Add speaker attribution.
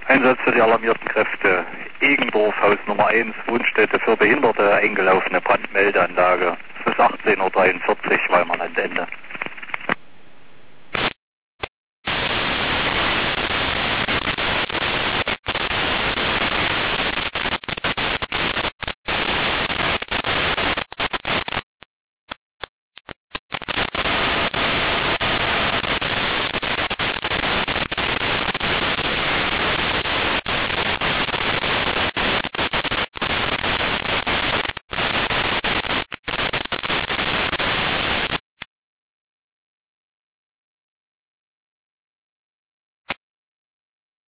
Speaker 1: Einsätze der alarmierten Kräfte. Egendorf, Haus Nummer 1, Wohnstätte für Behinderte, eingelaufene Brandmeldeanlage. Es ist 18:43 Uhr, Weimar Landende.